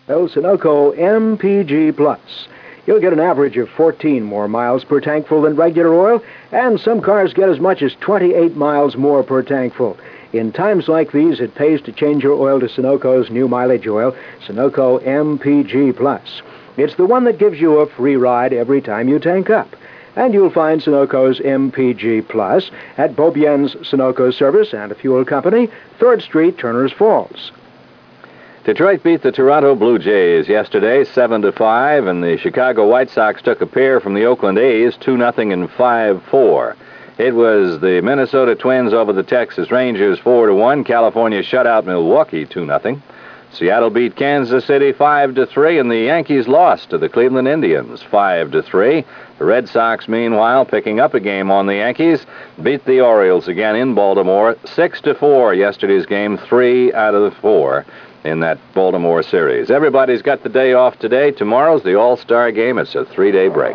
Well, Sunoco MPG Plus. You'll get an average of 14 more miles per tankful than regular oil, and some cars get as much as 28 miles more per tankful. In times like these, it pays to change your oil to Sunoco's new mileage oil, Sunoco MPG Plus. It's the one that gives you a free ride every time you tank up. And you'll find Sunoco's MPG Plus at Beaubien's Sunoco Service and Fuel Company, 3rd Street, Turner's Falls. Detroit beat the Toronto Blue Jays yesterday 7-5, and the Chicago White Sox took a pair from the Oakland A's 2-0 and 5-4. It was the Minnesota Twins over the Texas Rangers 4-1. California shut out Milwaukee 2-0. Seattle beat Kansas City 5-3, and the Yankees lost to the Cleveland Indians 5-3. The Red Sox, meanwhile, picking up a game on the Yankees, beat the Orioles again in Baltimore 6-4. Yesterday's game, 3 out of the 4 in that Baltimore series. Everybody's got the day off today. Tomorrow's the All-Star game. It's a 3-day break.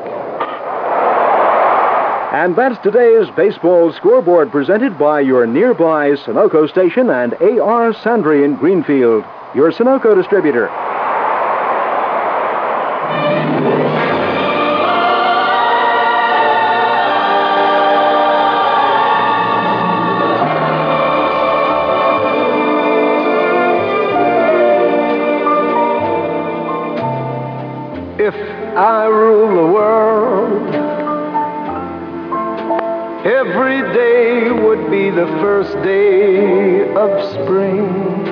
And that's today's baseball scoreboard, presented by your nearby Sunoco station and A.R. Sandry in Greenfield, your Sunoco distributor. If I rule the world, every day would be the first day of spring.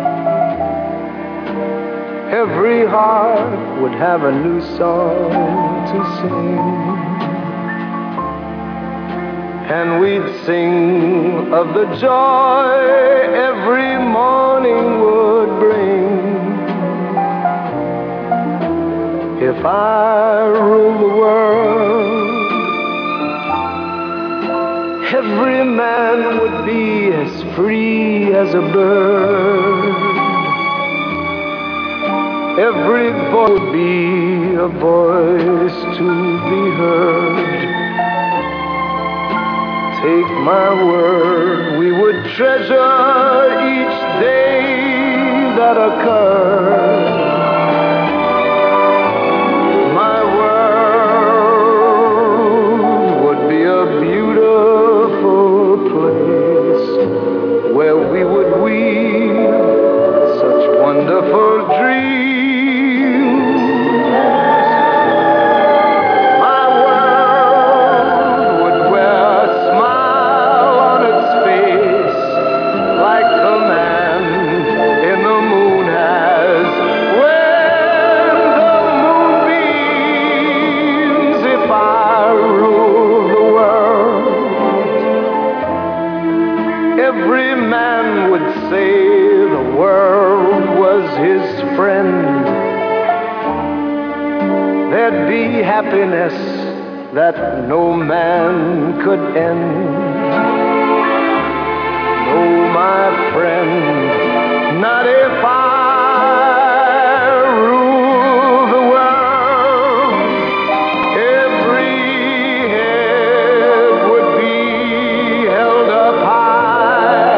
Every heart would have a new song to sing. And we'd sing of the joy every morning would bring. If I rule the world, every man would be as free as a bird. Every voice would be a voice to be heard. Take my word, we would treasure each day that occurred. Wonderful dreams. My world would wear a smile on its face, like the man in the moon has when the moon beams. If I rule the world, every man would say the world was his friend. There'd be happiness that no man could end. No, my friend, not if I rule the world. Every head would be held up high.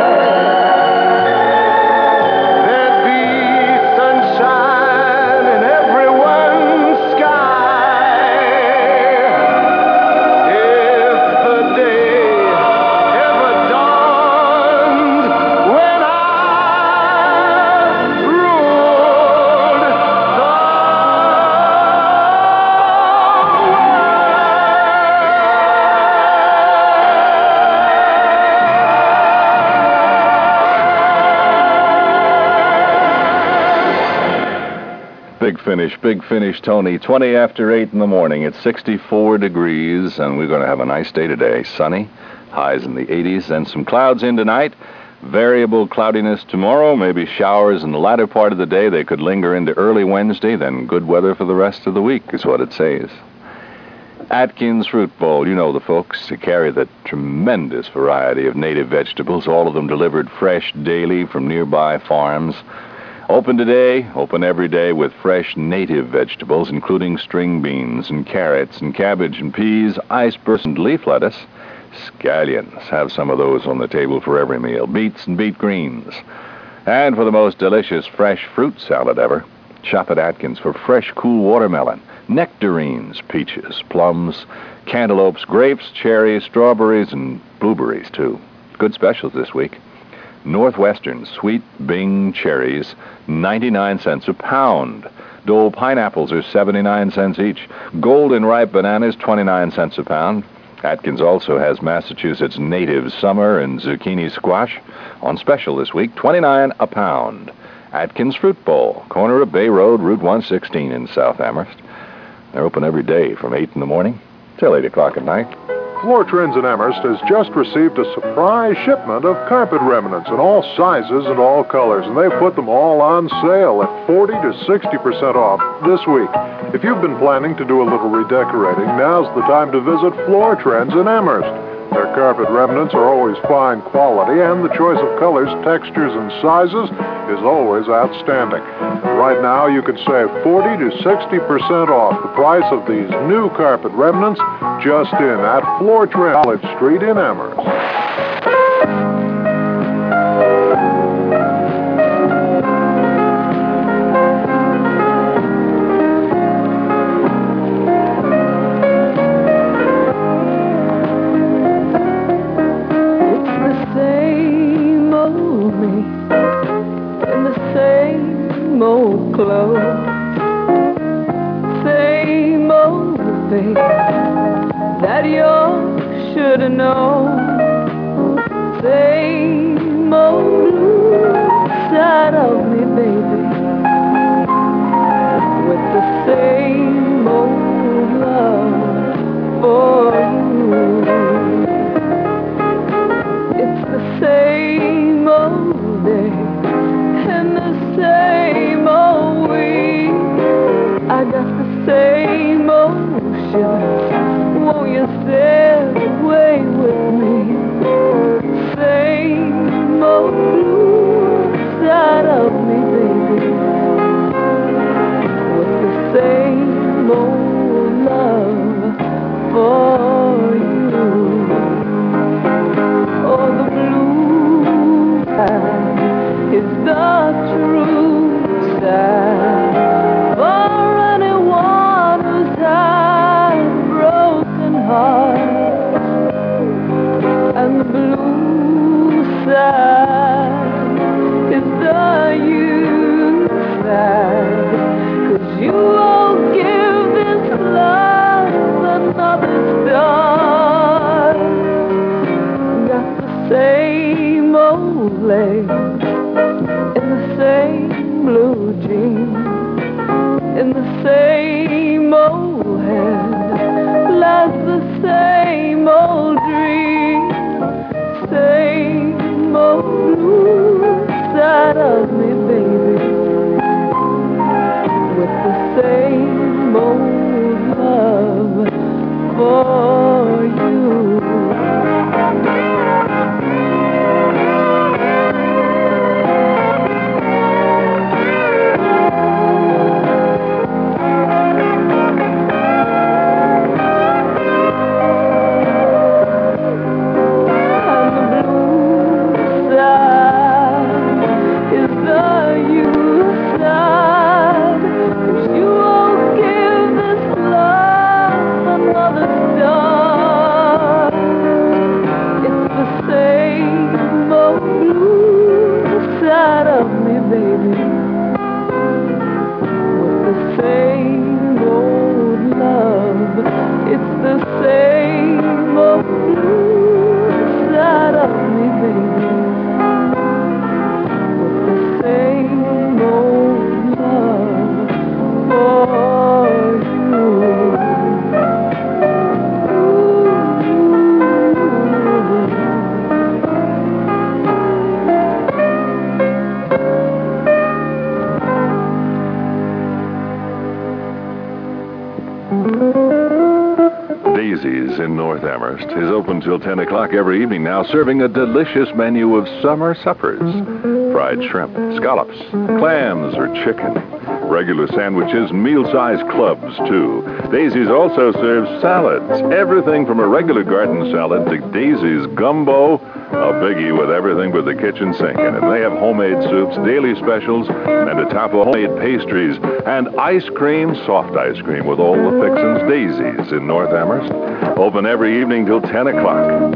Big finish, Tony. 20 after 8 in the morning. It's 64 degrees, and we're going to have a nice day today. Sunny, highs in the 80s, and some clouds in tonight. Variable cloudiness tomorrow, maybe showers in the latter part of the day. They could linger into early Wednesday, then good weather for the rest of the week is what it says. Atkins Fruit Bowl, you know the folks. They carry the tremendous variety of native vegetables, all of them delivered fresh daily from nearby farms. Open today, open every day with fresh native vegetables, including string beans and carrots and cabbage and peas, icebergs and leaf lettuce. Scallions, have some of those on the table for every meal. Beets and beet greens. And for the most delicious fresh fruit salad ever, Shop at Atkins for fresh, cool watermelon, nectarines, peaches, plums, cantaloupes, grapes, cherries, strawberries, and blueberries, too. Good specials this week. Northwestern Sweet Bing cherries, 99 cents a pound. Dole pineapples are 79 cents each. Golden ripe bananas, 29 cents a pound. Atkins also has Massachusetts native summer and zucchini squash on special this week, 29 a pound. Atkins Fruit Bowl, corner of Bay Road, Route 116 in South Amherst. They're open every day from 8 in the morning till 8 o'clock at night. Floor Trends in Amherst has just received a surprise shipment of carpet remnants in all sizes and all colors, and they've put them all on sale at 40 to 60% off this week. If you've been planning to do a little redecorating, now's the time to visit Floor Trends in Amherst. Their carpet remnants are always fine quality, and the choice of colors, textures, and sizes is always outstanding. And right now, you can save 40 to 60% off the price of these new carpet remnants just in at Floor Trends, College Street in Amherst. Old clothes, same old thing that you should have known, same old side of me, baby, with the same old love for you. It's the same old day and the same old week. I got the same ocean. Won't you sail away with me? Same old blue side of Daisies in North Amherst is open till 10 o'clock every evening now, serving a delicious menu of summer suppers. Fried shrimp, scallops, clams or chicken, regular sandwiches, and meal-sized clubs, too. Daisies also serves salads, everything from a regular garden salad to Daisy's gumbo, a biggie with everything but the kitchen sink in it. They have homemade soups, daily specials, and a top of homemade pastries, and ice cream, soft ice cream with all the fixings. Daisies in North Amherst, open every evening till 10 o'clock.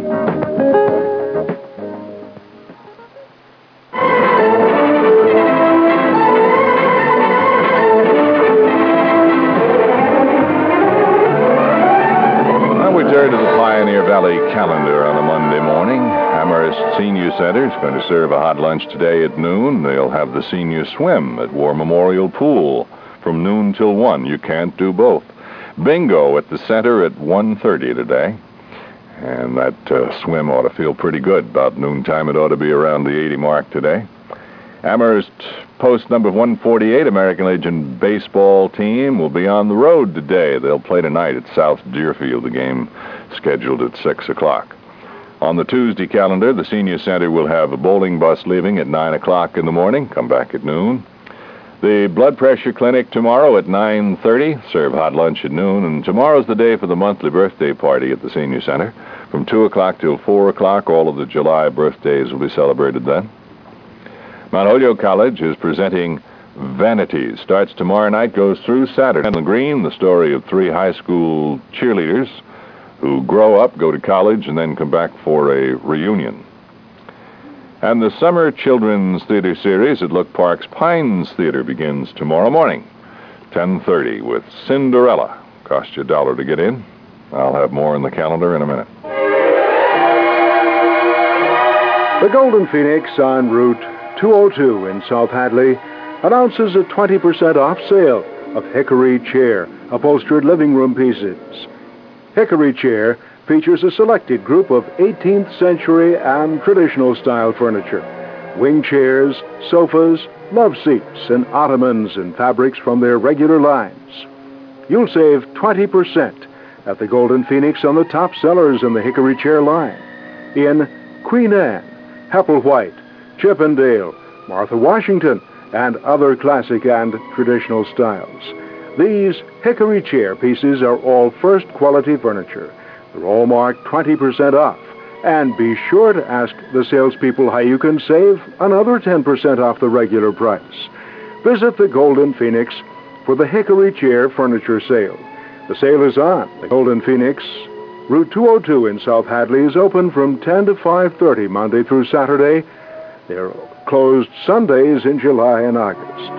To the Pioneer Valley calendar on a Monday morning. Amherst Senior Center is going to serve a hot lunch today at noon. They'll have the senior swim at War Memorial Pool from noon till 1. You can't do both. Bingo at the center at 1:30 today. And that swim ought to feel pretty good. About noontime, it ought to be around the 80 mark today. Amherst Post number 148 American Legion baseball team will be on the road today. They'll play tonight at South Deerfield, the game scheduled at 6 o'clock. On the Tuesday calendar, the Senior Center will have a bowling bus leaving at 9 o'clock in the morning, come back at noon. The blood pressure clinic tomorrow at 9:30, serve hot lunch at noon, and tomorrow's the day for the monthly birthday party at the Senior Center. From 2 o'clock till 4 o'clock, all of the July birthdays will be celebrated then. Mount Holyoke College is presenting Vanities. Starts tomorrow night, goes through Saturday. Randall Green, the story of 3 high school cheerleaders who grow up, go to college, and then come back for a reunion. And the Summer Children's Theater Series at Look Park's Pines Theater begins tomorrow morning, 10:30, with Cinderella. Cost you $1 to get in. I'll have more in the calendar in a minute. The Golden Phoenix on Route 202 in South Hadley announces a 20% off sale of Hickory Chair upholstered living room pieces. Hickory Chair features a selected group of 18th century and traditional style furniture. Wing chairs, sofas, love seats, and ottomans and fabrics from their regular lines. You'll save 20% at the Golden Phoenix on the top sellers in the Hickory Chair line. In Queen Anne, Hepplewhite, Chippendale, Martha Washington, and other classic and traditional styles. These Hickory Chair pieces are all first-quality furniture. They're all marked 20% off. And be sure to ask the salespeople how you can save another 10% off the regular price. Visit the Golden Phoenix for the Hickory Chair furniture sale. The sale is on. The Golden Phoenix, Route 202 in South Hadley, is open from 10 to 5:30 Monday through Saturday. They're closed Sundays in July and August.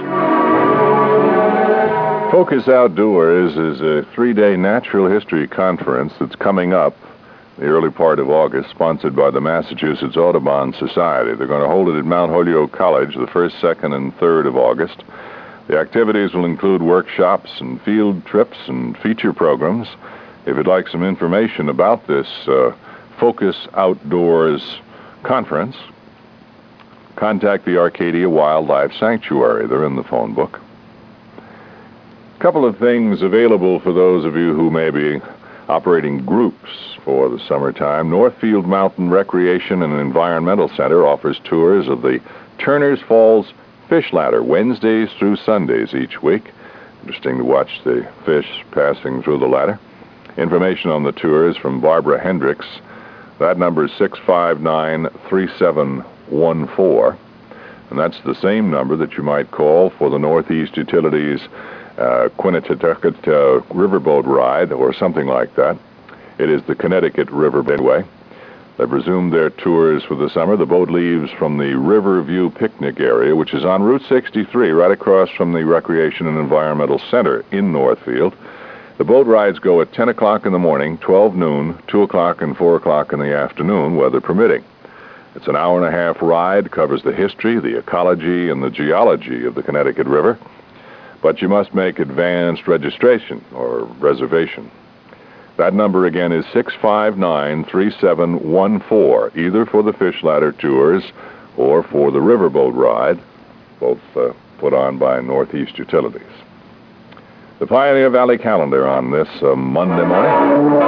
Focus Outdoors is a 3-day natural history conference that's coming up the early part of August, sponsored by the Massachusetts Audubon Society. They're going to hold it at Mount Holyoke College the 1st, 2nd, and 3rd of August. The activities will include workshops and field trips and feature programs. If you'd like some information about this Focus Outdoors conference, contact the Arcadia Wildlife Sanctuary. They're in the phone book. A couple of things available for those of you who may be operating groups for the summertime. Northfield Mountain Recreation and Environmental Center offers tours of the Turner's Falls Fish Ladder Wednesdays through Sundays each week. Interesting to watch the fish passing through the ladder. Information on the tours from Barbara Hendricks. That number is 659-3714. And that's the same number that you might call for the Northeast Utilities Quinnipiac Riverboat Ride or something like that. It is the Connecticut River Way. They've resumed their tours for the summer. The boat leaves from the Riverview Picnic area, which is on Route 63, right across from the Recreation and Environmental Center in Northfield. The boat rides go at 10 o'clock in the morning, 12 noon, 2 o'clock, and 4 o'clock in the afternoon, weather permitting. It's an hour-and-a-half ride, covers the history, the ecology, and the geology of the Connecticut River. But you must make advanced registration or reservation. That number again is 659-3714, either for the Fish Ladder tours or for the riverboat ride, both put on by Northeast Utilities. The Pioneer Valley calendar on this Monday morning.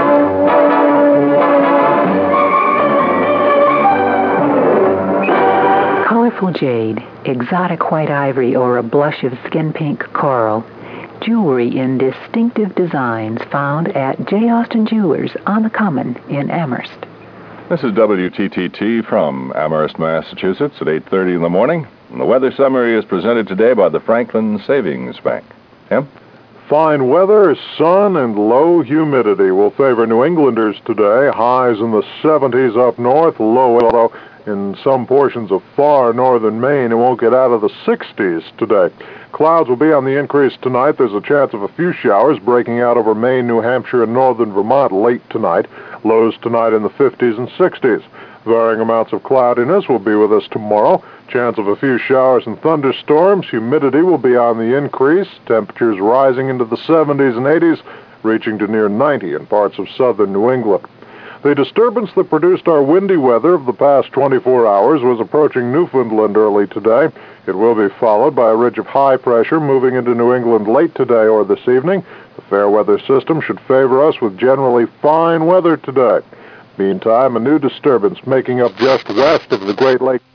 Colorful jade, exotic white ivory, or a blush of skin-pink coral. Jewelry in distinctive designs found at J. Austin Jewelers on the Common in Amherst. This is WTTT from Amherst, Massachusetts at 8:30 in the morning. And the weather summary is presented today by the Franklin Savings Bank. Tim? Fine weather, sun, and low humidity will favor New Englanders today. Highs in the 70s up north, low, although in some portions of far northern Maine, it won't get out of the 60s today. Clouds will be on the increase tonight. There's a chance of a few showers breaking out over Maine, New Hampshire, and northern Vermont late tonight. Lows tonight in the 50s and 60s. Varying amounts of cloudiness will be with us tomorrow. Chance of a few showers and thunderstorms. Humidity will be on the increase. Temperatures rising into the 70s and 80s, reaching to near 90 in parts of southern New England. The disturbance that produced our windy weather of the past 24 hours was approaching Newfoundland early today. It will be followed by a ridge of high pressure moving into New England late today or this evening. The fair weather system should favor us with generally fine weather today. Meantime, a new disturbance making up just west of the Great Lakes.